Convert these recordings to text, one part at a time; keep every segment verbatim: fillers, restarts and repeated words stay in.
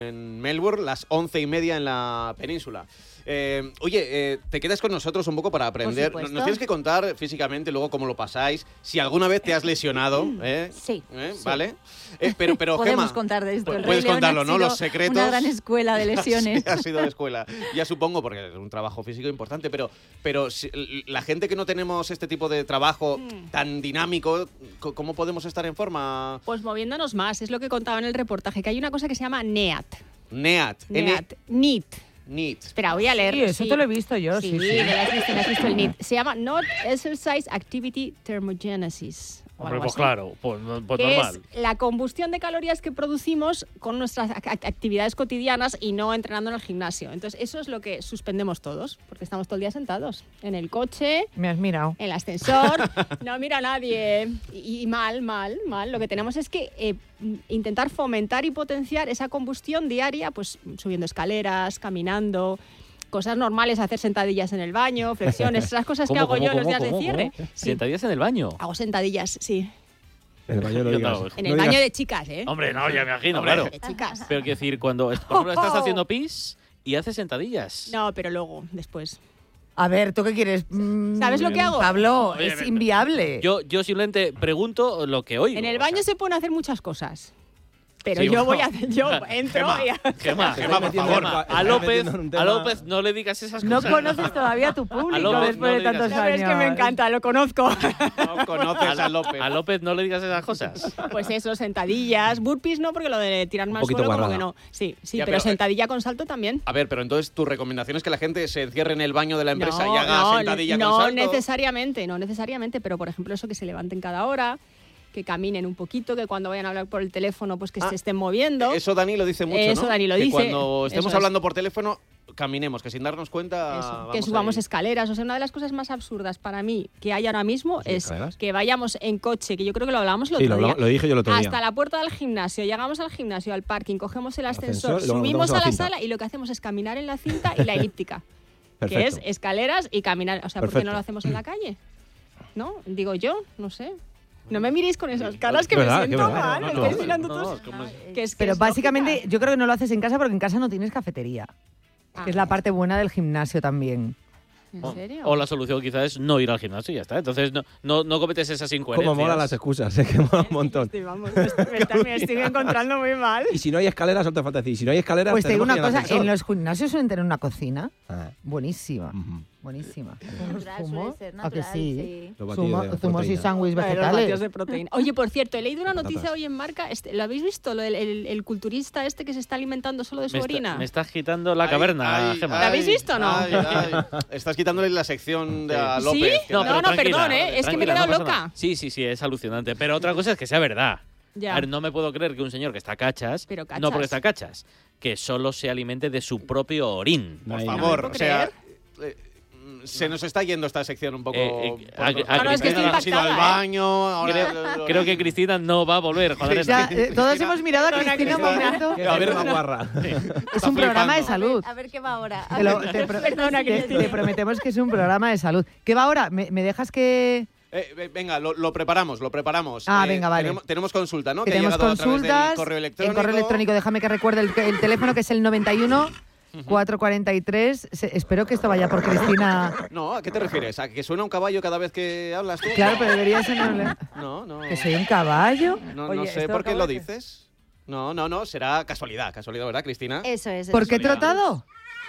En Melbourne, las once y media en la península. Eh, oye, eh, te quedas con nosotros un poco para aprender. Nos, nos tienes que contar físicamente luego cómo lo pasáis. Si alguna vez te has lesionado, ¿eh? Sí. ¿Eh? sí. ¿Vale? Eh, pero, pero Podemos Gemma, contar de esto. El puedes Rey contarlo, León ¿no? ha Los sido secretos. Una gran escuela de lesiones. Sí, ha sido de escuela. Ya supongo, porque es un trabajo físico importante, pero, pero si, la gente que no tenemos este tipo de trabajo mm. tan dinámico, ¿cómo podemos estar en forma? Pues moviéndonos más. Es lo que contaba en el reportaje, que hay una cosa que se llama NEAT. NEAT. NEAT. NEAT. NEAT. Espera, voy a leer. Sí, eso sí. te lo he visto yo. Sí, sí, sí. sí. Has visto, has visto el NEAT. Se llama Not Exercise Activity Thermogenesis. Hombre, pues claro, pues, pues que normal. Es la combustión de calorías que producimos con nuestras actividades cotidianas y no entrenando en el gimnasio. Entonces, eso es lo que suspendemos todos, porque estamos todo el día sentados. En el coche. Me has mirado. En el ascensor. No mira a nadie. Y, y mal, mal, mal. Lo que tenemos es que eh, intentar fomentar y potenciar esa combustión diaria, pues subiendo escaleras, caminando. Cosas normales, hacer sentadillas en el baño, flexiones, esas cosas que hago ¿Cómo, yo cómo, los días cómo, de cierre. ¿Cómo? Sí. ¿Sentadillas en el baño? Hago sentadillas, sí. En el baño no digas. En el no baño digas. de chicas, ¿eh? Hombre, no, ya me imagino, Hombre, claro. de chicas. Pero quiero decir, cuando por ejemplo, estás haciendo pis y haces sentadillas. No, pero luego, después. A ver, ¿tú qué quieres? ¿Sabes lo que hago? Pablo, Oye, es me- inviable. Yo, yo simplemente pregunto lo que oigo. En el o baño sea. se pueden hacer muchas cosas. Pero Sí, yo bueno. voy a hacer, yo entro Gemma, y a... Gemma, Gemma, por favor. Gemma, a López, a López no le digas esas No cosas. conoces todavía a tu público A López después no de le digas tantos eso. Sabes años. que me encanta, lo conozco. No conoces a López. A López no le digas esas cosas. Pues eso, sentadillas, burpees no, porque lo de tirarme al poquito suelo como guarrada. que no. Sí, sí, Ya, pero, pero, sentadilla con salto también. A ver, pero entonces tu recomendación es que la gente se encierre en el baño de la empresa no, y haga no, sentadilla no con salto. necesariamente, no necesariamente, pero por ejemplo eso que se levanten cada hora, que caminen un poquito, que cuando vayan a hablar por el teléfono pues que Ah, se estén moviendo. Eso Dani lo dice mucho, Eso ¿no? Dani lo que dice, cuando estemos eso es. hablando por teléfono, caminemos, que sin darnos cuenta Eso, vamos que subamos ahí. escaleras. O sea, una de las cosas más absurdas para mí que hay ahora mismo ¿Sí, es escaleras? que vayamos en coche, que yo creo que lo hablábamos el Sí, otro lo, día. hablamos- lo dije yo el otro día. Hasta la puerta del gimnasio, llegamos al gimnasio, al parking, cogemos el ascensor, Ascensor y luego nos subimos vamos a a la la cinta. sala y lo que hacemos es caminar en la cinta y la elíptica, que Perfecto. es escaleras y caminar. O sea, ¿por qué Perfecto. no lo hacemos en la calle? ¿No? Digo yo, no sé. No me miréis con esas caras que Es verdad, me que siento es verdad. mal, No, me no, estáis no, mirando no, todos. es como es- Que es- que Pero es básicamente lógica. yo creo que no lo haces en casa porque en casa no tienes cafetería, Ah, que es la parte buena del gimnasio también. ¿En O- serio? O la solución quizás es no ir al gimnasio y ya está. Entonces no, no, no cometes esas incoherencias. Como molan las excusas, ¿eh? Que mola un montón. Sí, vamos, me, estoy- me está- me estoy encontrando muy mal. Y si no hay escaleras, solo te falta decir. Si no hay escaleras, Pues te digo tenemos una que ir al cosa, ascensor. en los gimnasios suelen tener una cocina Ah, buenísima, ujú. buenísima. Natural, suele Zumos, ser ¿a que natural, sí? sí. Los batidos Zumo- de zumos y proteína. sándwiches Los vegetales. batidos de proteína. Oye, por cierto, he leído una Patatas. noticia hoy en Marca. Este, ¿Lo habéis visto? Lo del el, el culturista este que se está alimentando solo de su Me, está- orina. me estás quitando la Ay, caverna, ay, Gemma. ¿La habéis visto o no? ay, ay. Estás quitándole la sección de a Sí. López. ¿Sí? que No, tal. no, tranquila, perdón, ¿eh? Es que me he tranquila, quedado no pasa loca. nada. Sí, sí, sí, es alucinante. Pero otra cosa es que sea verdad. Ya. A ver, no me puedo creer que un señor que está cachas, Pero no cachas. porque está cachas, que solo se alimente de su propio orín. Por Ahí. favor, No me o sea, puedo eh, se nos está yendo esta sección un poco. Eh, eh, por a- los- a No, no, es que estoy Cristina ha ido al impactada, ¿eh? baño. Ahora Creo, creo que Cristina no va a volver, joder. Ya, Cristina- eh, todos Cristina- hemos mirado a Perdona, Cristina un Cristina. momento. Que A ver, la guarra. Es un programa de flipando. salud. A ver qué va ahora. A Te, lo- ver, te pro- Perdona, te- Cristina. te prometemos que es un programa de salud. ¿Qué va ahora? ¿Me, me dejas que...? Eh, ve- venga, lo, lo preparamos, lo preparamos. Ah, Eh, venga, vale. Tenemos, tenemos consulta, ¿no? Que Que ha tenemos llegado a través consultas. del correo electrónico. El correo electrónico, déjame que recuerde el, el teléfono, que es el noventa y uno, cuatrocientos cuarenta y tres. Se- espero que esto vaya por Cristina. No, ¿a qué te refieres? ¿A que suena un caballo cada vez que hablas tú? Claro, pero debería ser... No, No, no. que soy un caballo. No, Oye, no sé esto por qué acaba lo de- dices. No, no, no, será casualidad, casualidad, ¿verdad, Cristina? Eso es. ¿Por qué Casualidad. trotado?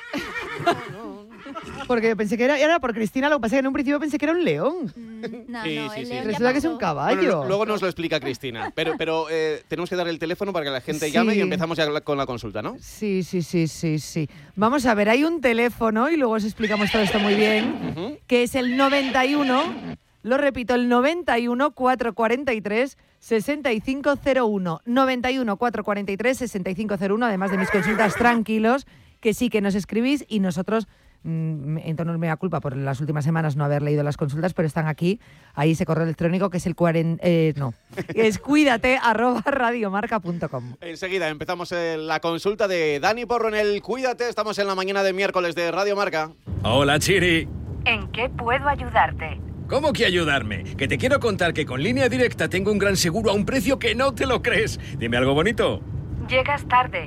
Porque pensé que era, era por Cristina, lo que pasa es que en un principio pensé que era un león. No, Sí, no, sí, el sí. león ya Resulta que es un pasó. caballo. Bueno, lo- luego nos lo explica Cristina. Pero, pero eh, tenemos que dar el teléfono para que la gente Sí. llame y empezamos ya con la consulta, ¿no? Sí, sí, sí, sí, sí. Vamos a ver, hay un teléfono, y luego os explicamos todo esto muy bien, Ujú. que es el noventa y uno, lo repito, el noventa y uno, cuatrocientos cuarenta y tres, sesenta y cinco cero uno. noventa y uno, cuatrocientos cuarenta y tres, sesenta y cinco cero uno, además de mis consultas, tranquilos, que sí que nos escribís y nosotros, mm, en tono mea culpa por las últimas semanas no haber leído las consultas, pero están aquí, ahí ese correo electrónico que es el cuarenta, eh, no, es cuídate arroba radiomarca punto com. Enseguida empezamos eh, la consulta de Dani Porro en el Cuídate. Estamos en la mañana de miércoles de Radio Marca. Hola, Chiri. ¿En qué puedo ayudarte? ¿Cómo que ayudarme? Que te quiero contar que con Línea Directa tengo un gran seguro a un precio que no te lo crees. Dime algo bonito. Llegas tarde,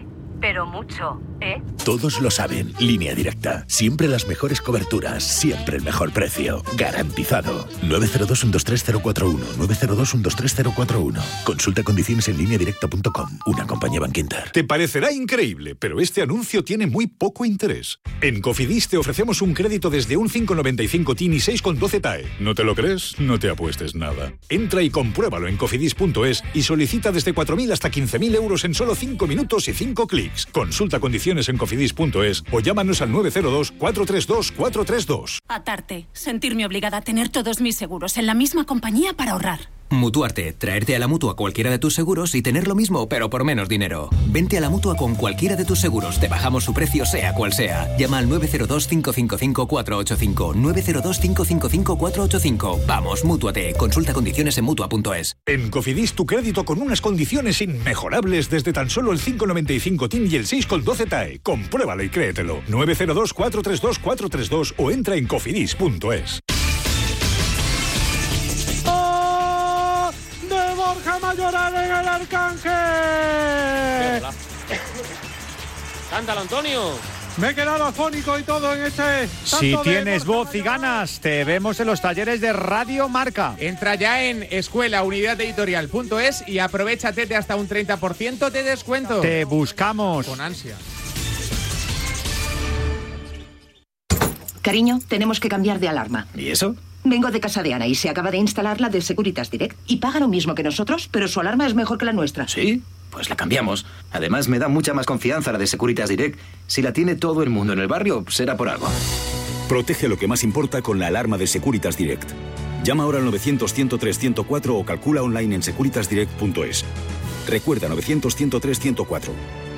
pero mucho, ¿eh? Todos lo saben. Línea Directa. Siempre las mejores coberturas. Siempre el mejor precio. Garantizado. nueve cero dos, uno dos tres cero cuatro uno. nueve cero dos, uno dos tres cero cuatro uno. Consulta condiciones en línea directa punto com. Una compañía Bankinter. Te parecerá increíble, pero este anuncio tiene muy poco interés. En Cofidis te ofrecemos un crédito desde un cinco coma noventa y cinco T I N y seis coma doce T A E. ¿No te lo crees? No te apuestes nada. Entra y compruébalo en cofidis punto es y solicita desde cuatro mil hasta quince mil euros en solo cinco minutos y cinco clics. Consulta condiciones en cofidis punto es o llámanos al nueve cero dos, cuatro tres dos, cuatro tres dos. Atarte. Sentirme obligada a tener todos mis seguros en la misma compañía para ahorrar. Mutuarte, traerte a la Mutua cualquiera de tus seguros y tener lo mismo, pero por menos dinero. Vente a la Mutua con cualquiera de tus seguros, te bajamos su precio sea cual sea. Llama al nueve cero dos, cinco cinco cinco, cuatro ocho cinco, nueve cero dos, cinco cinco cinco, cuatro ocho cinco. Vamos, Mútuate, consulta condiciones en Mutua punto es. En Cofidis tu crédito con unas condiciones inmejorables desde tan solo el cinco coma noventa y cinco T I N y el seis coma doce T A E. Compruébalo y créetelo. nueve cero dos, cuatro tres dos, cuatro tres dos o entra en cofidis punto es. Borja Mayoral en el Arcángel. Cántalo, Antonio. Me he quedado afónico y todo en este. Si tienes voz y ganas, te vemos en los talleres de Radio Marca. Entra ya en escuela unidad editorial punto es y aprovéchate de hasta un treinta por ciento de descuento. Te buscamos. Con ansia. Cariño, tenemos que cambiar de alarma. ¿Y eso? Vengo de casa de Ana y se acaba de instalar la de Securitas Direct. Y paga lo mismo que nosotros, pero su alarma es mejor que la nuestra. ¿Sí? Pues la cambiamos. Además, me da mucha más confianza la de Securitas Direct. Si la tiene todo el mundo en el barrio, será por algo. Protege lo que más importa con la alarma de Securitas Direct. Llama ahora al novecientos, ciento tres, ciento cuatro o calcula online en securitas direct punto es. Recuerda novecientos, ciento tres, ciento cuatro.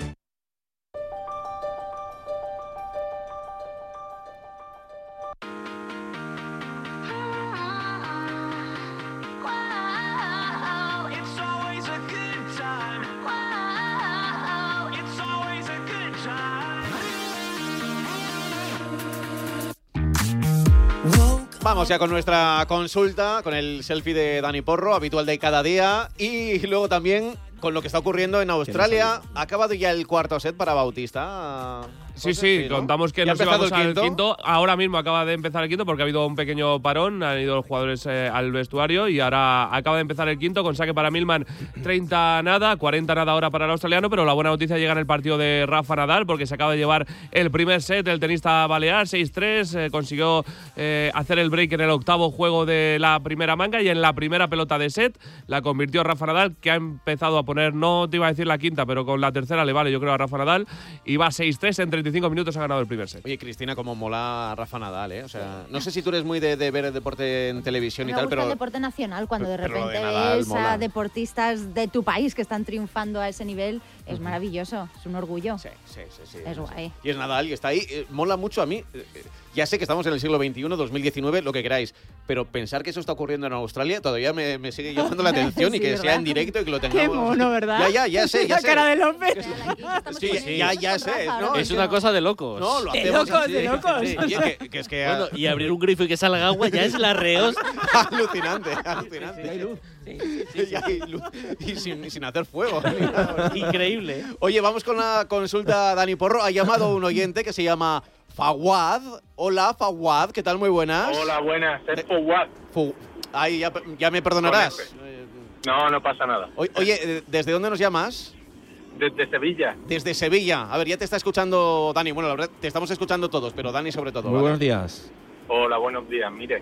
Vamos ya con nuestra consulta, con el selfie de Dani Porro, habitual de cada día, y luego también con lo que está ocurriendo en Australia. ¿Ha acabado ya el cuarto set para Bautista? Sí, sí, sí, ¿no? Contamos que nos íbamos al quinto? quinto. Ahora mismo acaba de empezar el quinto porque ha habido un pequeño parón, han ido los jugadores eh, al vestuario y ahora acaba de empezar el quinto con saque para Millman, treinta nada, cuarenta nada ahora para el australiano, pero la buena noticia llega en el partido de Rafa Nadal porque se acaba de llevar el primer set, el tenista balear, seis tres, eh, consiguió eh, hacer el break en el octavo juego de la primera manga y en la primera pelota de set la convirtió Rafa Nadal, que ha empezado a poner, no te iba a decir la quinta, pero con la tercera le vale yo creo a Rafa Nadal, y va seis tres en treinta y cinco minutos ha ganado el primer set. Oye, Cristina, como mola Rafa Nadal, ¿eh? O sea, no sé si tú eres muy de, de ver el deporte en televisión me y tal, gusta pero... el deporte nacional, cuando de repente de Nadal, ves mola. a deportistas de tu país que están triunfando a ese nivel, es uh-huh. maravilloso, es un orgullo. Sí, sí, sí. sí es guay. Y es Nadal y está ahí, eh, mola mucho a mí. Eh, ya sé que estamos en el siglo veintiuno, dos mil diecinueve, lo que queráis, pero pensar que eso está ocurriendo en Australia todavía me, me sigue llamando la atención sí, y que ¿verdad? Sea en directo y que lo tengamos... Qué mono, ¿verdad? Ya, ya, ya sé, ya la sé. cara de López. Sí, sí, ya, ya sé. ¿no? Es una cosa de locos. No, lo de hacemos locos, así. de locos. Sí, oye, que, que es que... Bueno, y abrir un grifo y que salga agua ya es la reos. alucinante, alucinante. Sí, hay luz. Sí, sí, sí, sí. Y, hay luz. y sin, sin hacer fuego. Increíble. Oye, vamos con la consulta, Dani Porro. Ha llamado un oyente que se llama Fawad. Hola, Fawad, ¿qué tal? Muy buenas. Hola, buenas. Es Fawad. Fu Ay, ya, ya me perdonarás. No, no pasa nada. Oye, ¿desde dónde nos llamas? Desde Sevilla. Desde Sevilla. A ver, ya te está escuchando Dani. Bueno, la verdad, te estamos escuchando todos, pero Dani sobre todo. Muy ¿vale? buenos días. Hola, buenos días. Mire.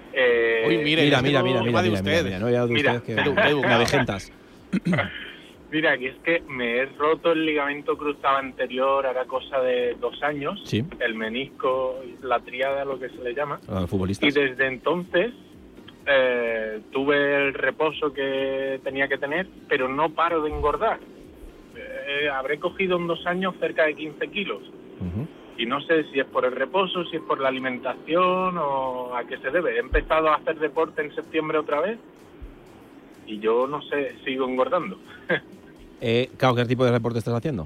Eh, Uy, mire, mira, mira, mira, mira, de mira, usted. mira, no ya de mira. usted, que me avejentas. Mira, que es que me he roto el ligamento cruzado anterior, hará cosa de dos años. Sí. El menisco, la tríada, lo que se le llama. Uh, futbolistas. Y desde entonces eh, tuve el reposo que tenía que tener, pero no paro de engordar. Eh, habré cogido en dos años cerca de quince kilos. Uh-huh. Y no sé si es por el reposo, si es por la alimentación o a qué se debe. He empezado a hacer deporte en septiembre otra vez y yo no sé, sigo engordando. eh, claro, ¿qué tipo de deporte estás haciendo?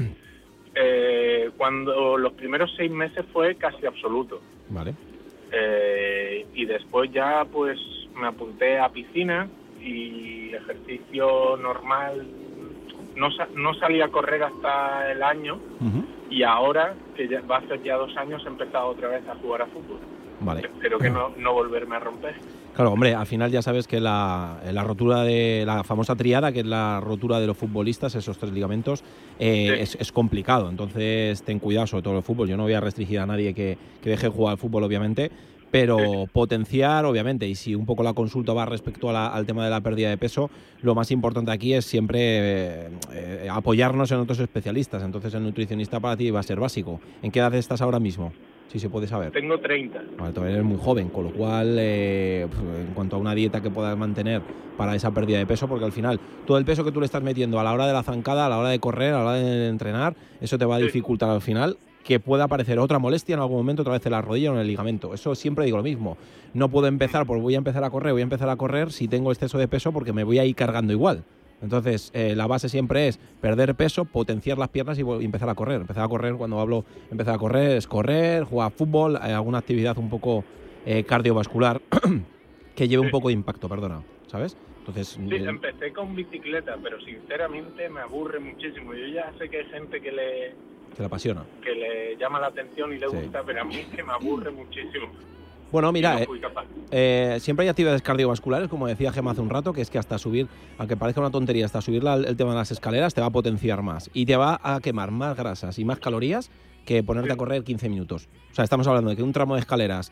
eh, cuando los primeros seis meses fue casi absoluto. Vale. Eh, y después ya pues me apunté a piscina y ejercicio normal no, no salí a correr hasta el año uh-huh. y ahora, que ya, va a ser ya dos años, he empezado otra vez a jugar a fútbol. Vale. Espero que no, no volverme a romper. Claro, hombre, al final ya sabes que la, la rotura de la famosa triada, que es la rotura de los futbolistas, esos tres ligamentos, eh, sí. es, es complicado. Entonces, ten cuidado, sobre todo el fútbol. Yo no voy a restringir a nadie que, que deje de jugar al fútbol, obviamente, pero sí. potenciar, obviamente, y si un poco la consulta va respecto a la, al tema de la pérdida de peso, lo más importante aquí es siempre eh, eh, apoyarnos en otros especialistas. Entonces, el nutricionista para ti va a ser básico. ¿En qué edad estás ahora mismo? Si se puede saber. Tengo treinta. Vale, todavía eres muy joven, con lo cual, eh, en cuanto a una dieta que puedas mantener para esa pérdida de peso, porque al final, todo el peso que tú le estás metiendo a la hora de la zancada, a la hora de correr, a la hora de entrenar, eso te va a dificultar al final que pueda aparecer otra molestia en algún momento, otra vez en la rodilla o en el ligamento. Eso siempre digo lo mismo. No puedo empezar, pues voy a empezar a correr, voy a empezar a correr si tengo exceso de peso porque me voy a ir cargando igual. Entonces, eh, la base siempre es perder peso, potenciar las piernas y, y empezar a correr. Empezar a correr, cuando hablo empezar a correr, es correr, jugar fútbol, eh, alguna actividad un poco eh, cardiovascular que lleve sí. un poco de impacto, perdona, ¿sabes? Entonces, sí, eh, empecé con bicicleta, pero sinceramente me aburre muchísimo. Yo ya sé que hay gente que le... que le apasiona. Que le llama la atención y le sí. gusta, pero a mí es que me aburre muchísimo. Bueno, mira, no eh, eh, siempre hay actividades cardiovasculares, como decía Gemma hace un rato, que es que hasta subir, aunque parezca una tontería, hasta subir la, el tema de las escaleras te va a potenciar más y te va a quemar más grasas y más calorías que ponerte sí. a correr quince minutos. O sea, estamos hablando de que un tramo de escaleras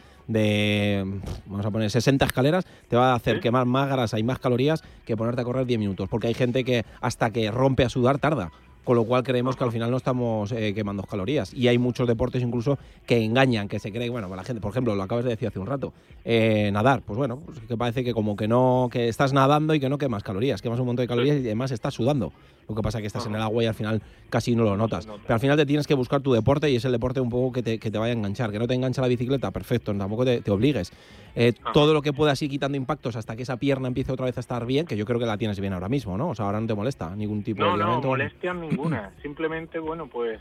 de, vamos a poner sesenta escaleras, te va a hacer ¿Sí? quemar más grasa y más calorías que ponerte a correr diez minutos, porque hay gente que hasta que rompe a sudar tarda. Con lo cual creemos que al final no estamos eh, quemando calorías. Y hay muchos deportes incluso que engañan, que se creen, bueno, la gente, por ejemplo, lo acabas de decir hace un rato, eh, nadar, pues bueno, pues que parece que como que no, que estás nadando y que no quemas calorías, quemas un montón de calorías y además estás sudando. Lo que pasa es que estás en el agua y al final casi no lo notas. Pero al final te tienes que buscar tu deporte y es el deporte un poco que te, que te vaya a enganchar. Que no te engancha la bicicleta, perfecto, tampoco te, te obligues. Eh, todo lo que puedas ir quitando impactos hasta que esa pierna empiece otra vez a estar bien, que yo creo que la tienes bien ahora mismo, ¿no? O sea, ahora no te molesta ningún tipo no, de ligamento. No, molestia ninguna. Simplemente, bueno, pues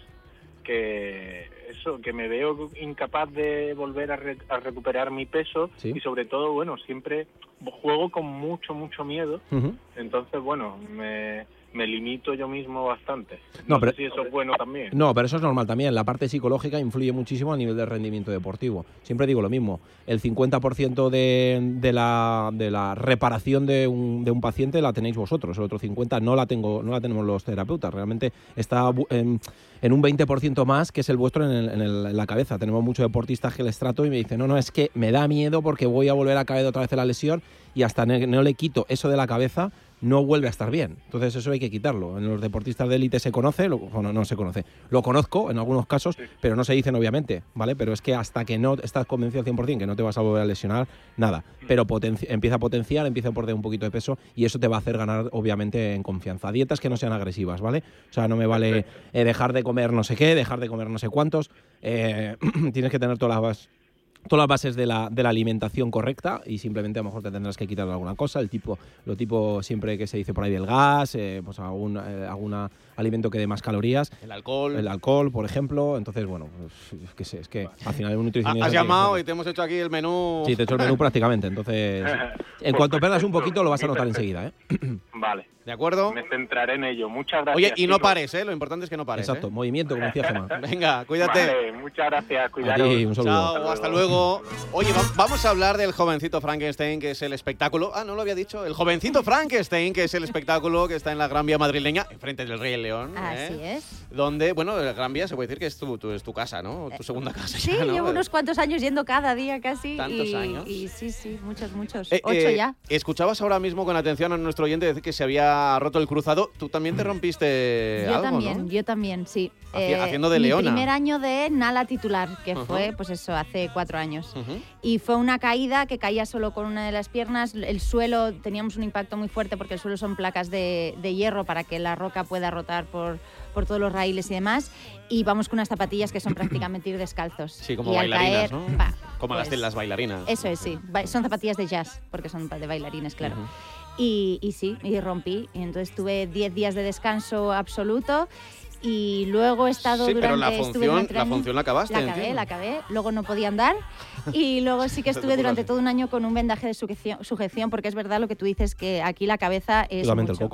que eso, que me veo incapaz de volver a, re, a recuperar mi peso ¿Sí? y sobre todo, bueno, siempre juego con mucho, mucho miedo. Uh-huh. Entonces, bueno, me... me limito yo mismo bastante. No, no pero, sé si eso es bueno también. No, pero eso es normal también. La parte psicológica influye muchísimo a nivel de rendimiento deportivo. Siempre digo lo mismo. El cincuenta por ciento de, de, la, de la reparación de un, de un paciente la tenéis vosotros. El otro cincuenta por ciento no la, tengo, no la tenemos los terapeutas. Realmente está en, en un veinte por ciento más, que es el vuestro en, el, en, el, en la cabeza. Tenemos muchos deportistas que les trato y me dicen, no, no, es que me da miedo porque voy a volver a caer otra vez en la lesión y hasta no, no le quito eso de la cabeza, no vuelve a estar bien. Entonces eso hay que quitarlo. En los deportistas de élite se conoce, lo, bueno, no se conoce. Lo conozco en algunos casos, sí. pero no se dicen obviamente, ¿vale? Pero es que hasta que no estás convencido al cien por ciento que no te vas a volver a lesionar, nada. Pero potenci- empieza a potenciar, empieza a perder un poquito de peso y eso te va a hacer ganar obviamente en confianza. Dietas que no sean agresivas, ¿vale? O sea, no me vale eh, dejar de comer no sé qué, dejar de comer no sé cuántos. Eh, tienes que tener todas las... todas las bases de la, de la alimentación correcta y simplemente a lo mejor te tendrás que quitar alguna cosa, el tipo, lo tipo siempre que se dice por ahí del gas, eh, pues algún eh, alguna alimento que dé más calorías. El alcohol. El alcohol, por ejemplo. Entonces, bueno, pues, es, que sé, es que al final un nutricionista... Has llamado y te hemos hecho aquí el menú. Sí, te he hecho el menú prácticamente. Entonces, en cuanto perdas un poquito lo vas a notar enseguida, ¿eh? Vale. ¿De acuerdo? Me centraré en ello. Muchas gracias. Oye, y no chicos. pares, ¿eh? Lo importante es que no pares. Exacto, ¿eh? movimiento, como decía Gemma. Venga, cuídate. Vale, muchas gracias, cuidaros. Sí, un saludo. Chao, hasta luego. Oye, va- vamos a hablar del jovencito Frankenstein, que es el espectáculo. Ah, no lo había dicho. El jovencito Frankenstein, que es el espectáculo que está en la Gran Vía madrileña, enfrente del Rey León. Así ¿eh? es. Donde, bueno, la Gran Vía se puede decir que es tu, tu, es tu casa, ¿no? Tu segunda casa. Sí, ya, ¿no? llevo unos cuantos años yendo cada día casi. ¿Tantos y, años? Y sí, sí, muchos, muchos. Eh, Ocho eh, ya. Escuchabas ahora mismo con atención a nuestro oyente decir que se había roto el cruzado. Tú también te rompiste Yo algo, también, ¿no? yo también, sí. Haci- haciendo de mi leona. primer año de Nala titular, que Ajá. fue, pues eso, hace cuatro años. Ujú. Y fue una caída que caía solo con una de las piernas. El suelo, teníamos un impacto muy fuerte porque el suelo son placas de, de hierro para que la roca pueda rotar por, por todos los raíles y demás. Y vamos con unas zapatillas que son prácticamente ir descalzos. Sí, como y al bailarinas, caer, ¿no? pa, Como las de pues, las bailarinas. Eso es, sí. Ba- Son zapatillas de jazz, porque son de bailarines, claro. Ujú. Y, y sí, y rompí. Y entonces tuve diez días de descanso absoluto. Y luego he estado Sí, durante... pero la estuve función, durante la año- función la acabaste, La acabé, entiendo. la acabé. Luego no podía andar. Y luego sí que Se te estuve durante ocurre. todo un año con un vendaje de sujeción, sujeción, porque es verdad lo que tú dices, que aquí la cabeza es Solamente el mucho. coco.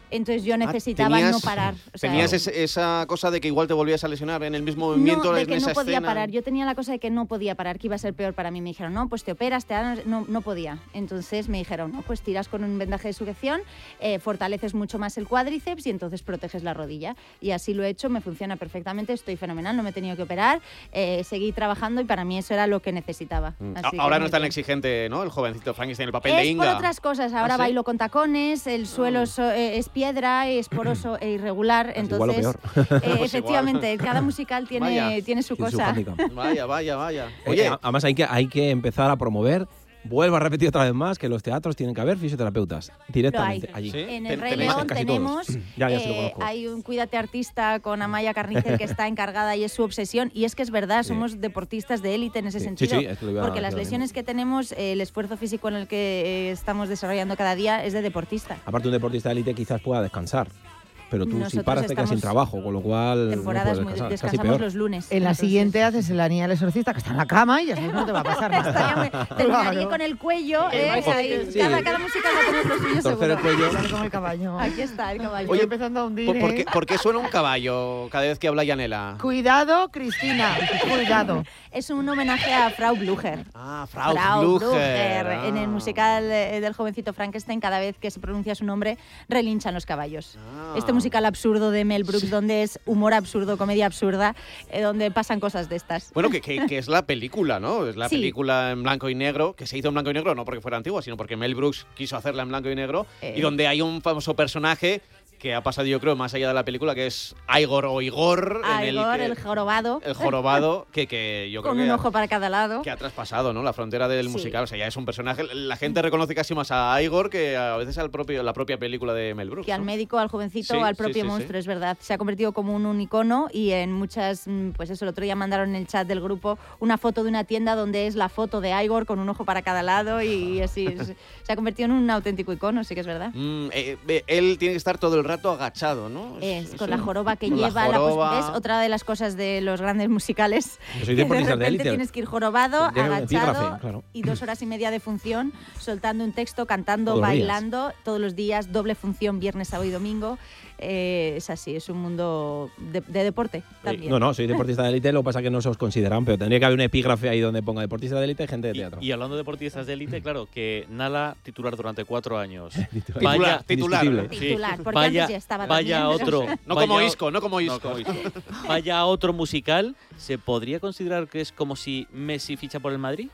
Entonces yo necesitaba ah, tenías, no parar. O sea, ¿Tenías es, esa cosa de que igual te volvías a lesionar en el mismo movimiento? No, de en que esa no podía escena? parar. Yo tenía la cosa de que no podía parar, que iba a ser peor para mí. Me dijeron, no, pues te operas, te dan... no, no podía. Entonces me dijeron, no, pues tiras con un vendaje de sujeción, eh, fortaleces mucho más el cuádriceps y entonces proteges la rodilla. Y así lo he hecho, me funciona perfectamente, estoy fenomenal, no me he tenido que operar, eh, seguí trabajando y para mí eso era lo que necesitaba. Mm. Así Ahora que no es tan bien. exigente, ¿no? El jovencito Frankenstein, el papel es de Inga. por otras cosas, ahora ¿Ah, sí? bailo con tacones, el suelo es, eh, es piedra, es poroso e irregular, entonces igual o peor. eh, efectivamente cada musical tiene, Vaya. tiene su Tiene su cosa. hándicap. Vaya, vaya, vaya. Oye, Oye, además hay que, hay que empezar a promover. Vuelvo a repetir otra vez más que los teatros tienen que haber fisioterapeutas directamente Lo hay. allí. ¿Sí? En el Ten- Rey tenéis León casi tenemos, todos. Ya, ya se lo eh, conozco. hay un Cuídate Artista con Amaya Carnicer que está encargada y es su obsesión. Y es que es verdad, Sí. somos deportistas de élite en ese Sí, sentido. sí, sí, es que lo iba a porque las decir ahora lesiones que tenemos, eh, el esfuerzo físico en el que eh, estamos desarrollando cada día es de deportista. Aparte, un deportista de élite quizás pueda descansar. Pero tú, si Nosotros paras, te quedas sin estamos trabajo, con lo cual. Temporadas no muy puedes descansar. Casi descansamos peor. los lunes. En la Entonces, siguiente haces la niña del exorcista, que está en la cama y ya sabes, no te va a pasar nada. estaría muy- Terminaría Claro. con el cuello. eh, Sí. ahí, Sí. cada, cada musical va a tener lo suyo Torcer el seguro. cuello. Sale como el caballo. Aquí está el caballo. Oye, empezando a hundir, ¿por, por ¿eh? qué, por qué suena un caballo cada vez que habla Yanela? Cuidado, Cristina, cuidado. Es un homenaje a Frau Blücher. Ah, Frau, Frau Blücher. Blücher. Ah. En el musical eh, del jovencito Frankenstein, cada vez que se pronuncia su nombre, relinchan los caballos. Ah. Este musical absurdo de Mel Brooks, donde es humor absurdo, comedia absurda, eh, donde pasan cosas de estas. Bueno, que, que, que es la película, ¿no? Es la Sí. película en blanco y negro, que se hizo en blanco y negro, no porque fuera antigua, sino porque Mel Brooks quiso hacerla en blanco y negro, Eh. y donde hay un famoso personaje que ha pasado, yo creo, más allá de la película, que es Igor o Igor, A en Igor, el, que- el jorobado. el jorobado, que, que yo creo Con que, un ha- ojo para cada lado. que ha traspasado, ¿no? La frontera del Sí. musical. O sea, ya es un personaje. La gente reconoce casi más a Igor que a veces al propio, la propia película de Mel Brooks. Que al ¿no? médico, al jovencito, Sí, al sí, propio sí, monstruo, sí. es verdad. Se ha convertido como un, un icono y en muchas, mm, pues eso, el otro día mandaron en el chat del grupo una foto de una tienda donde es la foto de Igor con un ojo para cada lado y así. es- se ha convertido en un auténtico icono, sí que es verdad. Mm, eh, eh, él tiene que estar todo el rato agachado, ¿no? Es, con sí. la joroba que Con la lleva, la pos- joroba. ¿ves? Otra de las cosas de los grandes musicales. Yo soy que de deportista de repente élite. tienes que ir jorobado, Tiene un agachado epígrafe, claro. y dos horas y media de función, soltando un texto, cantando, Todos los días. bailando, todos los días, doble función, viernes, sábado y domingo. Eh, es así, es un mundo de, de deporte también. No, no, soy deportista de élite, lo que pasa es que no se os consideran, pero tendría que haber un epígrafe ahí donde ponga deportista de élite y gente de teatro. Y hablando de deportistas de élite, claro, que Nala titular durante cuatro años. Titular, titular. indiscutible. sí, Titular, porque vaya, antes ya estaba vaya también. otro. No vaya como o- Isco, no como Isco. como Isco. Vaya otro musical, ¿se podría considerar que es como si Messi ficha por el Madrid?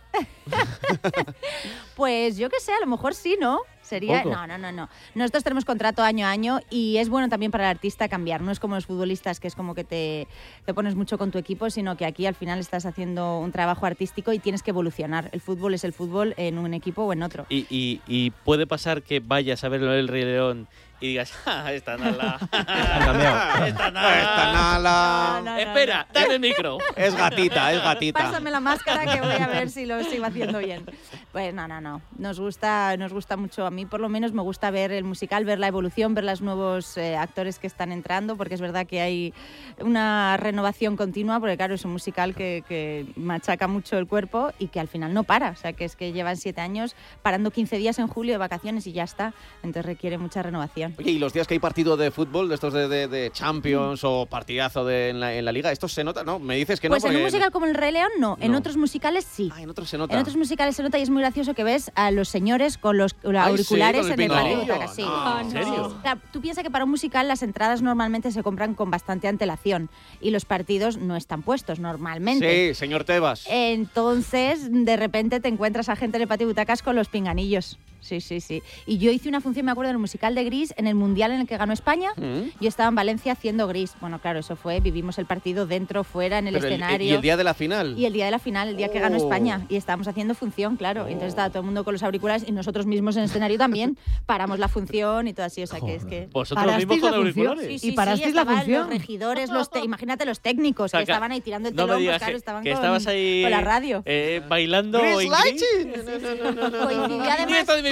Pues yo qué sé, a lo mejor sí, ¿no? Sería. Poco. No, no, no, no. Nosotros tenemos contrato año a año y es bueno también para el artista cambiar. No es como los futbolistas, que es como que te, te pones mucho con tu equipo, sino que aquí al final estás haciendo un trabajo artístico y tienes que evolucionar. El fútbol es el fútbol en un equipo o en otro. Y, y, y puede pasar que vayas a ver el Rey León y digas, ah, esta Nala. cambiado. esta Nala. Esta Nala. No, no, no, Espera, dame el micro. Es gatita, es gatita. Pásame la máscara que voy a ver si lo sigo haciendo bien. Pues no, no, no. Nos gusta, nos gusta mucho. A mí por lo menos me gusta ver el musical, ver la evolución, ver los nuevos eh, actores que están entrando, porque es verdad que hay una renovación continua, porque claro, es un musical que, que machaca mucho el cuerpo y que al final no para. O sea, que es que llevan siete años parando quince días en julio de vacaciones y ya está. Entonces requiere mucha renovación. Oye, y los días que hay partido de fútbol, de estos de, de, de Champions o partidazo de, en, la, en la Liga, ¿esto se nota? ¿No? Me dices que Pues no. en un porque- musical como el Rey León no, en No. otros musicales sí. Ah, en otros se nota. En otros musicales se nota y es muy gracioso que ves a los señores con los Ay, auriculares sí, con el en el patio de pinganillo. butacas. Sí. No, ¿en serio? O sea, tú piensas que para un musical las entradas normalmente se compran con bastante antelación y los partidos no están puestos normalmente. Sí, señor Tebas. Entonces, de repente te encuentras a gente en el patio de butacas con los pinganillos. Sí, sí, sí. Y yo hice una función, me acuerdo, en el musical de Gris, en el Mundial en el que ganó España. Mm. Yo estaba en Valencia haciendo Gris. Bueno, claro, eso fue, vivimos el partido dentro, fuera, en el Pero el- escenario. ¿Y el día de la final? Y el día de la final, el día que ganó Oh. España. Y estábamos haciendo función, claro. Entonces estaba todo el mundo con los auriculares y nosotros mismos en el escenario también. Paramos la función y todo así. O sea, que es que... ¿Vosotros mismos con auriculares? Sí, sí, ¿Y sí, parasteis la estaban función? los regidores, los te- imagínate los técnicos O sea, que que- estaban ahí tirando el no me telón, digas pues claro, que- estaban que con, estabas ahí con la radio. eh, bailando Chris en Lighting. Gris. Coincidía Nieta además de mi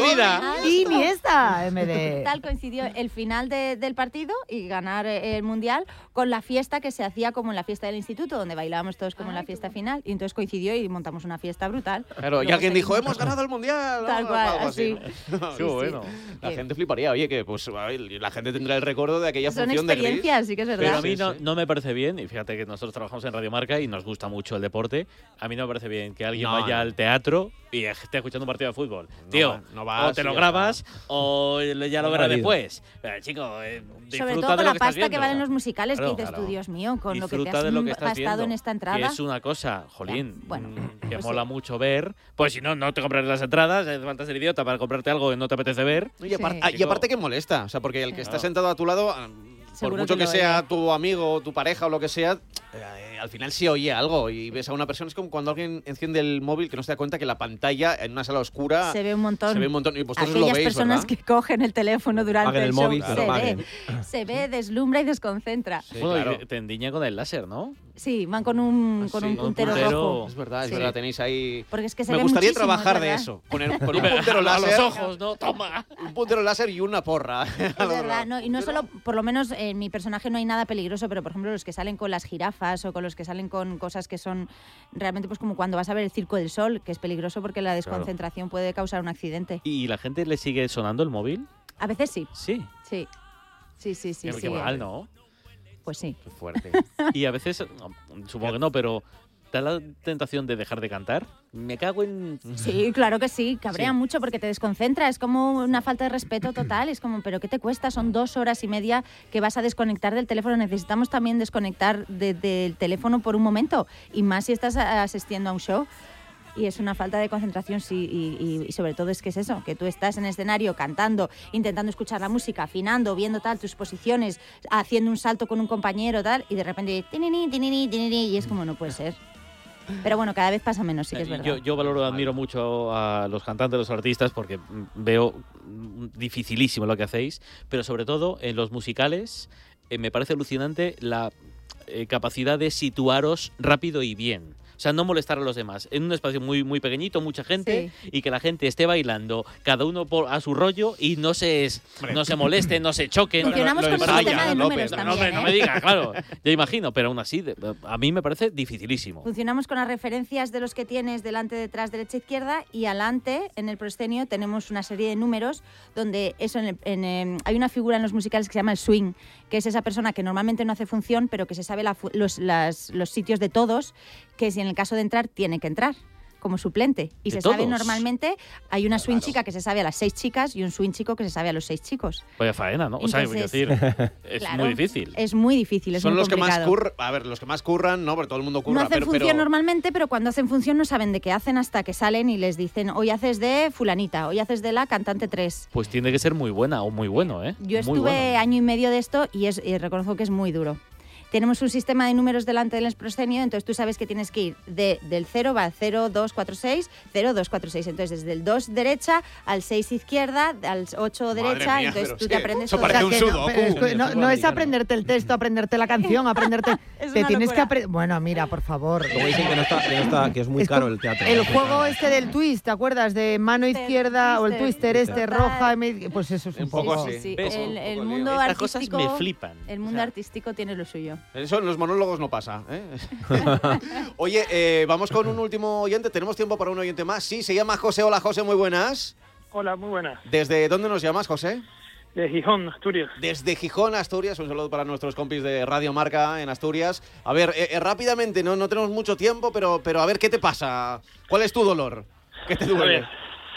vida. Iniesta, M D. Tal coincidió el final de, del partido y ganar el Mundial con la fiesta que se hacía como en la fiesta del instituto, donde bailábamos todos como en la fiesta final. Y entonces coincidió y montamos una fiesta brutal. Claro, y alguien dijo, hemos ganado el Mundial. Tal ¿no? cual, Algo así. ¿no? Qué bueno. La gente fliparía. Oye, que pues a ver, la gente tendrá el recuerdo de aquella Son función de Gris. experiencias, sí que es verdad. Pero a mí no, no me parece bien, y fíjate que nosotros trabajamos en Radio Marca y nos gusta mucho el deporte, a mí no me parece bien que alguien No, vaya no. al teatro y esté escuchando un partido de fútbol. Tío, va- no vas o te y lo ya grabas o ya lo No verás ha habido. después. Pero, chico, eh, disfruta Sobre todo de con lo la que estás pasta que viendo. valen los musicales, Claro, que dices claro. tú, Dios mío, con lo que te Disfruta has de lo que estás gastado viendo, en esta entrada. Que es una cosa, jolín, Ya, bueno, mm, que pues mola sí. mucho ver. Pues si no, no te comprarás las entradas, hace falta ser idiota para comprarte algo que no te apetece ver. Y, apar- Sí. ah, y aparte que molesta, o sea, porque el que Sí. está Claro. sentado a tu lado, ah, por Seguro mucho que que lo sea oye. tu amigo, tu pareja o lo que sea, eh, al final sí oye algo y ves a una persona. Es como cuando alguien enciende el móvil que no se da cuenta que la pantalla en una sala oscura Se ve un montón. se ve un montón. Y vosotros Aquellas lo veis, personas ¿verdad? que cogen el teléfono durante Apaguen el, el show, móvil, se, claro, ve, apaguen. se ve, deslumbra y desconcentra. Sí, bueno, claro. y te endiña con el láser, ¿no? Sí, van con un, con Sí, un con puntero puntero. rojo. Es verdad, es Sí. verdad, tenéis ahí. Porque es que se Me ve gustaría muchísimo, trabajar es de verdad. eso. Poner, con un puntero A láser. los ojos, ¿no? Toma. Un puntero láser y una porra. Es verdad, no, y no solo, por lo menos en mi personaje no hay nada peligroso, pero por ejemplo los que salen con las jirafas o con los que salen con cosas que son realmente pues como cuando vas a ver el Circo del Sol, que es peligroso porque la desconcentración puede causar un accidente. ¿Y la gente le sigue sonando el móvil? A veces sí, Sí. sí, sí, sí, sí. Qué- sí. qué mal, ¿no? Pues sí. Qué fuerte. Y a veces, no, supongo que no, pero ¿te da la tentación de dejar de cantar? Me cago en... Sí, claro que sí, cabrea Sí. mucho porque te desconcentra, es como una falta de respeto total, es como, pero ¿qué te cuesta? Son dos horas y media que vas a desconectar del teléfono, necesitamos también desconectar de- del teléfono por un momento, y más si estás a- asistiendo a un show. Y es una falta de concentración, sí, y, y- y sobre todo es que es eso, que tú estás en el escenario cantando, intentando escuchar la música, afinando, viendo tal, tus posiciones, haciendo un salto con un compañero, tal, y de repente, tinini, tinini, tinini, y es como, no puede ser. Pero bueno, cada vez pasa menos, sí que es verdad. Yo, yo valoro, admiro mucho a los cantantes, los artistas, porque mm, veo mm, dificilísimo lo que hacéis, pero sobre todo en los musicales eh, me parece alucinante la eh, capacidad de situaros rápido y bien. O sea, no molestar a los demás. En un espacio muy muy pequeñito, mucha gente, y que la gente esté bailando, cada uno por, a su rollo, y no se no se molesten, no se choquen. Funcionamos Lo- lo con un ensaya, sistema de López. números No, también, hombre, no ¿eh? me diga, claro. Ya imagino, pero aún así, de- a mí me parece dificilísimo. Funcionamos con las referencias de los que tienes delante, detrás, derecha, izquierda, y adelante, en el proscenio, tenemos una serie de números donde eso en el- en, eh, hay una figura en los musicales que se llama el swing, que es esa persona que normalmente no hace función, pero que se sabe la fu- los, las- los sitios de todos, que si en el caso de entrar, tiene que entrar como suplente. Y ¿De se sabe todos? normalmente, hay una swing chica que se sabe a las seis chicas y un swing chico que se sabe a los seis chicos. Vaya faena, ¿no? O sea, quiero Entonces, decir, es claro, muy difícil. Es muy difícil, es Son muy los que más complicado. curran. A ver, los que más curran, no, porque todo el mundo curra. No hacen pero, función pero- normalmente, pero cuando hacen función no saben de qué hacen hasta que salen y les dicen, hoy haces de fulanita, hoy haces de la cantante tres. Pues tiene que ser muy buena o muy bueno, ¿eh? Yo Muy estuve bueno. año y medio de esto y, es, y reconozco que es muy duro. Tenemos un sistema de números delante del proscenio, entonces tú sabes que tienes que ir de, del cero, va cero, dos, cuatro, seis, cero, dos, cuatro, seis. Entonces, desde el dos derecha al seis izquierda, al ocho derecha, mía, entonces pero tú es te que aprendes eso todo. parece un que no, sudoku. pero es que no, no es aprenderte el texto, aprenderte la canción, aprenderte... Es te una tienes que locura. aprender... Bueno, mira, por favor. Luego dicen que, no está, que, no está- que es muy Es caro como el teatro. El ¿no? juego este del twist, ¿te acuerdas? De mano Twister, izquierda o el twister. twister este, Total. roja, me- pues eso es un, Un poco así. Sí, ¿Ves? el, Un el poco mundo lío. Estas cosas artístico... me flipan. El mundo O sea, artístico tiene lo suyo. Eso en los monólogos no pasa. ¿eh? Oye, eh, vamos con un último oyente. ¿Tenemos tiempo para un oyente más? Sí, se llama José. Hola, José, muy buenas. Hola, muy buenas. ¿Desde dónde nos llamas, José? De Gijón, Asturias. Desde Gijón, Asturias. Un saludo para nuestros compis de Radio Marca en Asturias. A ver, eh, eh, rápidamente, no, no tenemos mucho tiempo, pero, pero a ver, ¿qué te pasa? ¿Cuál es tu dolor? ¿Qué te A duele? ver,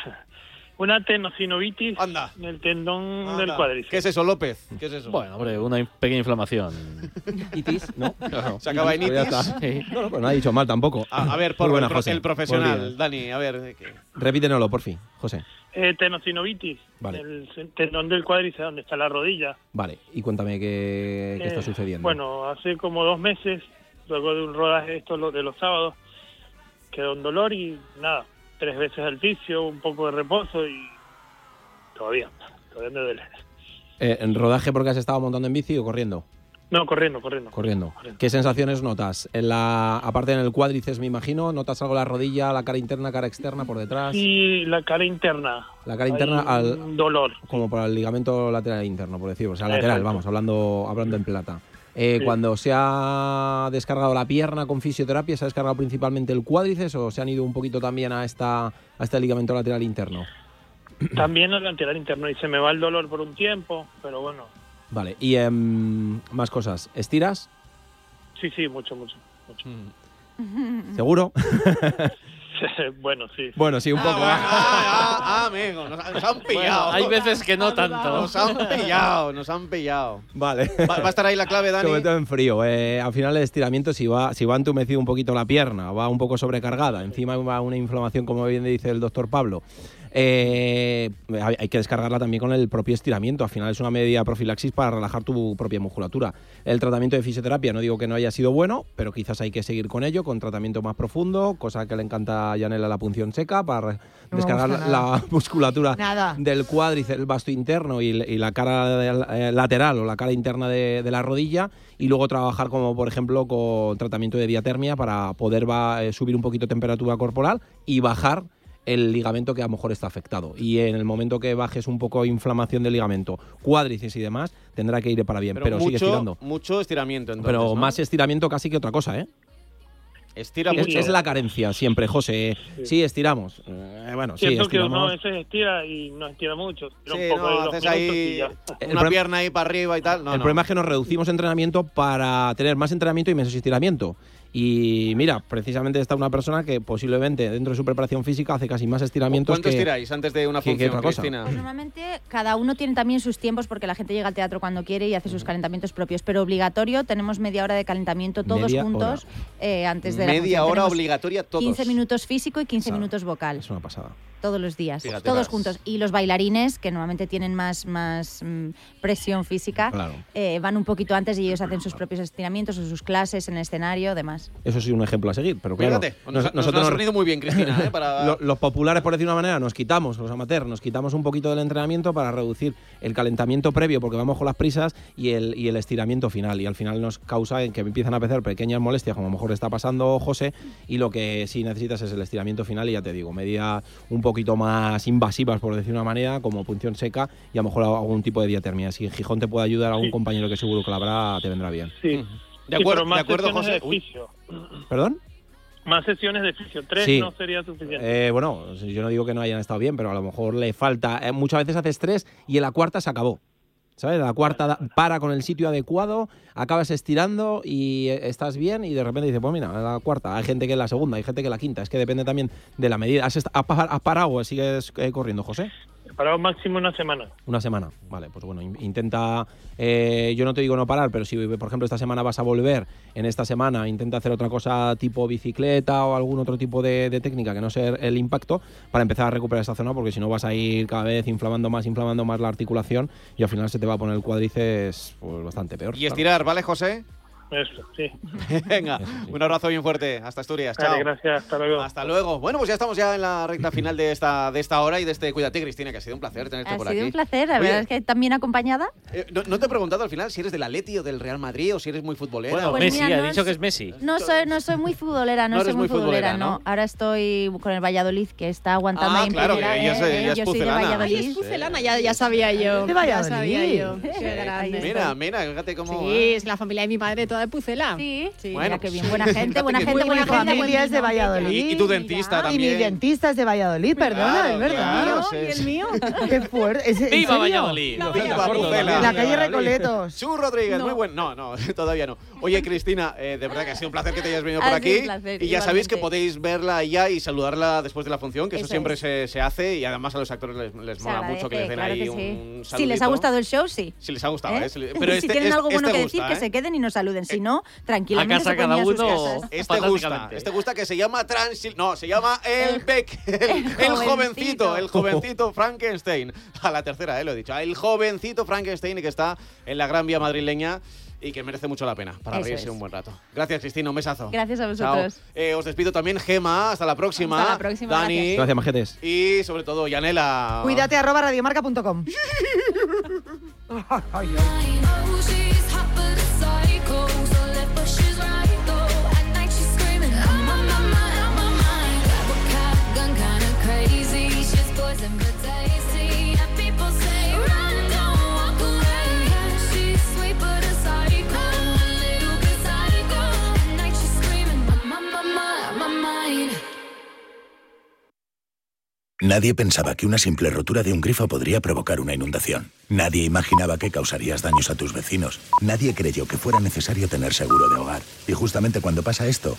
una tenosinovitis Anda. en el tendón Anda. del cuádriceps. ¿Qué es eso, López? ¿Qué es eso? Bueno, hombre, una in- pequeña inflamación. ¿Itis? ¿No? Claro. ¿Se acaba en Pues ya itis? está. Sí. No, no, pues no ha dicho mal tampoco. A, a ver, Muy por buena, el, pro- José. el Buenos profesional, días. Dani, a ver. ¿qué? Repítenoslo, por fin, José. Eh, tenosinovitis, Vale. el tendón del cuádriceps, donde está la rodilla. Vale, y cuéntame qué, qué está Eh, sucediendo. Bueno, hace como dos meses, luego de un rodaje esto lo- de los sábados, quedó un dolor y nada, tres veces al fisio, un poco de reposo y todavía, todavía me duele. Eh, ¿En rodaje porque has estado montando en bici o corriendo? No, corriendo, corriendo. Corriendo. ¿Qué sensaciones notas? En la, aparte en el cuádriceps, me imagino, ¿notas algo en la rodilla, la cara interna, cara externa, por detrás? Sí, la cara interna. La cara interna Hay al un dolor. Como para el ligamento lateral interno, por decirlo. O sea, lateral, Exacto. vamos, hablando, hablando en plata. Eh, Sí. Cuando se ha descargado la pierna con fisioterapia, ¿se ha descargado principalmente el cuádriceps o se han ido un poquito también a, esta, a este ligamento lateral interno? También el lateral interno. Y se me va el dolor por un tiempo, pero bueno. Vale, y eh, más cosas. ¿Estiras? Sí, sí, mucho, mucho. mucho. ¿Seguro? Bueno, sí. Bueno, sí, un poco. Ah, ah, ah, amigo, nos, nos han pillado. Bueno, hay veces que no tanto. Nos han pillado, nos han pillado. Vale. Va, va a estar ahí la clave, Dani. Sobre todo en frío. Eh, al final el estiramiento, si va, si va entumecido un poquito la pierna, va un poco sobrecargada, encima va una inflamación, como bien dice el doctor Pablo, eh, hay, hay que descargarla también con el propio estiramiento. Al final es una medida de profilaxis para relajar tu propia musculatura. El tratamiento de fisioterapia, no digo que no haya sido bueno, pero quizás hay que seguir con ello, con tratamiento más profundo, cosa que le encanta a Yanela, la punción seca, para No descargar me gusta la nada. musculatura Nada. del cuádriceps, el vasto interno y, y la cara de- eh, lateral o la cara interna de, de la rodilla, y luego trabajar como por ejemplo con tratamiento de diatermia para poder va, eh, subir un poquito temperatura corporal y bajar el ligamento que a lo mejor está afectado. Y en el momento que bajes un poco inflamación del ligamento, cuádriceps y demás, tendrá que ir para bien, pero, Pero, sigue mucho, estirando. mucho estiramiento, entonces, Pero ¿no? más estiramiento casi que otra cosa, ¿eh? Estira Es, mucho. es la carencia siempre, José. Sí, estiramos. Eh, bueno, sí, Siento que uno a estiramos. veces estira y no estira mucho. Estira Sí, un poco no, de dos haces minutos ahí y ya. El una pro- pierna ahí para arriba y tal. No, el no. problema es que nos reducimos entrenamiento para tener más entrenamiento y menos estiramiento. Y mira, precisamente está una persona que posiblemente dentro de su preparación física hace casi más estiramientos ¿Cuánto que... estiráis antes de una que- que función, otra cosa. Cristina? Pues normalmente cada uno tiene también sus tiempos porque la gente llega al teatro cuando quiere y hace sus calentamientos propios, pero obligatorio tenemos media hora de calentamiento todos Media juntos eh, antes de la Media función. hora Tenemos obligatoria todos. quince minutos físico y quince Pasada. minutos vocal. Es una pasada. Todos los días, Fíjate, todos vas. juntos. Y los bailarines, que normalmente tienen más, más mm, presión física, Claro. eh, van un poquito antes y ellos hacen sus propios estiramientos o sus clases en el escenario, demás. Eso sí, un ejemplo a seguir, pero claro. Fíjate, nos, nos- nos, nosotros nos has nos- venido muy bien, Cristina, ¿eh? Para... Lo- los populares, por decir una manera, nos quitamos, los amateurs, nos quitamos un poquito del entrenamiento para reducir el calentamiento previo porque vamos con las prisas y el, y el estiramiento final. Y al final nos causa en que empiezan a aparecer pequeñas molestias, como a lo mejor está pasando José, y lo que sí necesitas es el estiramiento final y ya te digo, medidas un poquito más invasivas, por decir una manera, como punción seca y a lo mejor algún tipo de diatermia. Si en Gijón te puede ayudar algún Sí. compañero que seguro que la habrá, te vendrá bien. Sí. De Sí, acuerdo, pero más de acuerdo, sesiones José. de Uy. fisio. ¿Perdón? Más sesiones de fisio. Tres Sí. no sería suficiente. Eh, bueno, yo no digo que no hayan estado bien, pero a lo mejor le falta. eh, muchas veces haces tres y en la cuarta se acabó. ¿Sabes? La cuarta da- para con el sitio adecuado, acabas estirando y eh, estás bien y de repente dices, pues mira, la cuarta. Hay gente que es la segunda, hay gente que es la quinta. Es que depende también de la medida. ¿Has, est- has pa- has parado o sigues eh, corriendo, José? He parado máximo una semana. Una semana. Vale, pues bueno, in- intenta... eh, yo no te digo no parar, pero si, por ejemplo, esta semana vas a volver, en esta semana intenta hacer otra cosa tipo bicicleta o algún otro tipo de, de técnica que no sea el impacto para empezar a recuperar esta zona, porque si no vas a ir cada vez inflamando más, inflamando más la articulación y al final se te va a poner el cuádriceps pues, bastante peor. Y estirar, ¿vale, José? Eso, sí. Venga, un abrazo bien fuerte. Hasta Asturias. Chao. Vale, gracias. Hasta luego. Hasta luego. Bueno, pues ya estamos ya en la recta final de esta, de esta hora y de este Cuídate, Cristina, que ha sido un placer tenerte Ha por sido aquí. un placer, la Oye, verdad es que también acompañada. eh, no, no te he preguntado al final si eres del Atleti o del Real Madrid o si eres muy futbolera. Bueno, o- Pues Messi, mira, ha no dicho es- que es Messi. No soy, no soy muy futbolera, no, No soy eres muy muy futbolera, futbolera, ¿no? no. Ahora estoy con el Valladolid, que está aguantando Ah, ahí en claro, primera. que ella es- eh, ella es yo soy de pucelana. Ay, Valladolid. es pucelana, ya, ya sabía yo. De Ya Valladolid. sabía yo. Qué grande. Mira, mira, fíjate cómo... Sí, ¿eh? es la familia de mi padre toda de Pucela. Sí, Sí. Bueno, mira qué bien, buena gente, buena que- gente, Muy buena buena gente. familia es de Valladolid. Y, y tu dentista Y mi también. dentista es de Valladolid, perdona, Claro, es verdad. claro, ¿Y sí, el sí. mío? Qué fuerte. ¿Es- en ¡Viva serio? Valladolid! Viva Pucela. En la calle Recoletos. Chu Rodríguez, No. muy buen. No, no, todavía no. Oye, Cristina, eh, de verdad que ha sido un placer que te hayas venido Ha por sido aquí. un placer, y ya sabéis que igualmente. podéis verla ya y saludarla después de la función, que eso, Eso siempre es. se, se hace y además a los actores les, les Se mola agradece, mucho que les den claro ahí que un sí. saludito. Si les ha gustado el show, sí. Si les ha gustado, ¿Eh? ¿eh? Si le- Pero si este, tienen es- algo bueno este que gusta, decir, que ¿eh? se queden y nos saluden. Si no, tranquilamente A casa se pueden ir cada a sus uno. casas. Este gusta, Fantásticamente. este gusta que se llama Transil... No, se llama El Beck, el, el jovencito. jovencito, el jovencito Frankenstein. A la tercera, eh, lo he dicho. El jovencito Frankenstein que está en la Gran Vía madrileña y que merece mucho la pena para Eso reírse es. un buen rato. Gracias, Cristina, un besazo. Gracias a Chao. vosotros. Eh, os despido también, Gema, hasta la próxima. Hasta la próxima, Dani. gracias. Gracias, majetes. Y sobre todo, Yanela. Cuídate arroba radiomarca punto com. Oh, she's hot but a Nadie pensaba que una simple rotura de un grifo podría provocar una inundación. Nadie imaginaba que causarías daños a tus vecinos. Nadie creyó que fuera necesario tener seguro de hogar. Y justamente cuando pasa esto,